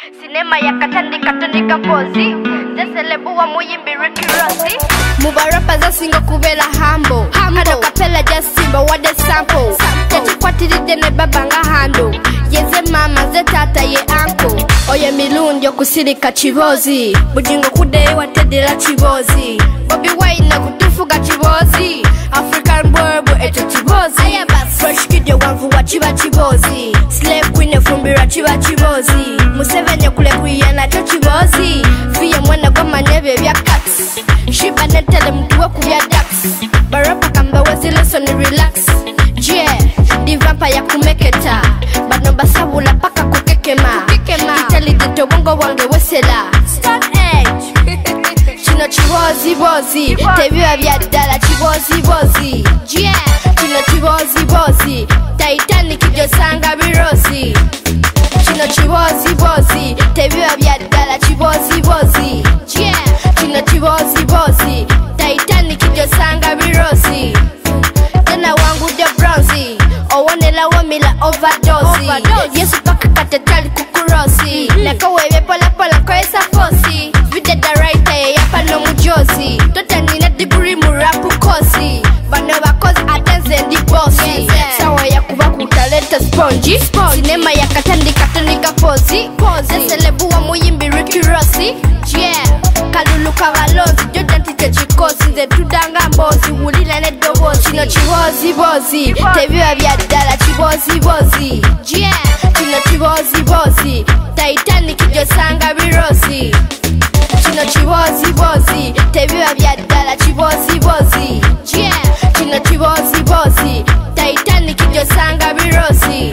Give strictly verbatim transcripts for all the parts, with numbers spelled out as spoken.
Sinema ya katandika tandika pozi Deselebu wa muyimbi Ricky Rossi Mubarapa za singo kubela hambo Hado kapela jasimba wade sample Techi kwa tiride ne babanga hando Yeze mama ze tata ye anko Oye milundio kusirika chivozi Bujingo kudewa tedela chivozi Bobby Wine na kutufuga chivozi African boy eto chivozi Fresh kid yo wangu wa chiva chivozi Slave queen fumbira chiva chivozi Museveni kule kuya na cho chivozi Fiye mwana kwa manyebe vya cuts Shiba netele mtuwe kubya ducks Barapa kamba wezi lesson relax Yeah, di vampire kumeketa Bano basabula paka kukekema Itali dito bongo wange wesela Stone Age Chino chivozi bozi Teviwa vya dala chivozi bozi Yeah, chino chivozi bozi Titanic jo sanga birozi Chino chivozi bozi Teviwa vya dala chivozi bozi Yeah, chino chivozi bozi Titanic jo sanga birozi Tena wangu de bronzy Owanela wamila overdose Yesu paka katetali kukurosi Naka wewe pola pola kwa esa fosi Vide da right eye yapa no mujozi Tota nina degree murapu kosi Bano wakozi atenze ndi bossy Sawa ya kuba kutaleta spongy Sinema ya katandi katandika pozi Deselebu wa muyimbi Ricky Rossi Yeah Kalulu kawalozi Jordan tite chikosi Nze tudanga mbozi Ulila ne dobozi Chino chivozi bozi Teviwa vya dala chivozi bozi Yeah Chino chivozi bozi Titanic jo sanga birozi Chino chivozi bozi Teviwa vya dala chivozi bozi Yeah Chino chivozi bozi Titanic jo sanga birozi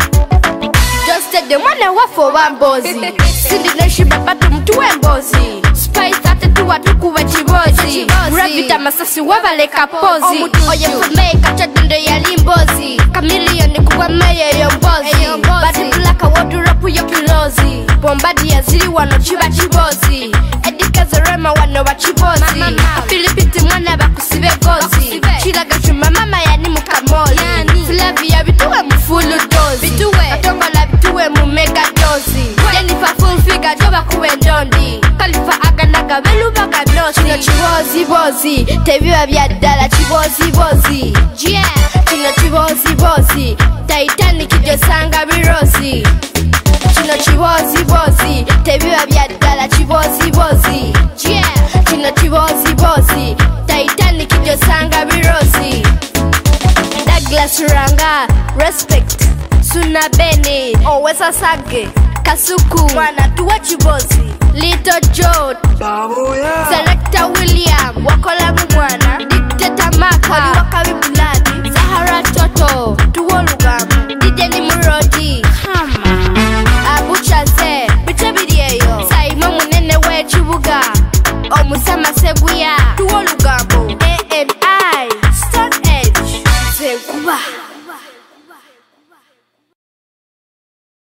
Just the mwana wafo wambozi Sindi neshi babatu mtuwe mbozi Spice ate tuwa tukuwe chivozi Mravita masasi wavaleka pozi Oye fumei kacha dundo ya limbozi Kamilioni kuwa meye yombozi Badi blaka wadu rapu yo kilozi Bombadi ya ziri wano chiva chivozi Edika zorema wano wa chivozi Filipiti mwana bakusive gozi Chilaga chuma mama ya ni mukamoli Flavi ya bituwe mfulu dozi Atongola bituwe mu mega dozi Jennifer full figure joba kuwe ndondi Kalifa aganaga velu baga nosi Chino chivozi bozi Teviwa vya dala chivozi bozi Yeah Chino chivozi bozi Titanic jo sanga birozi Chino chivozi bozi Teviwa vya dala chivozi bozi Yeah Chino chivozi bozi Titanic jo sanga birozi Douglas Ranga Respect Suna Bene Owesa Sage Kasuku Mwana tuwa chivozi Little Joe Selector William Wakola mwana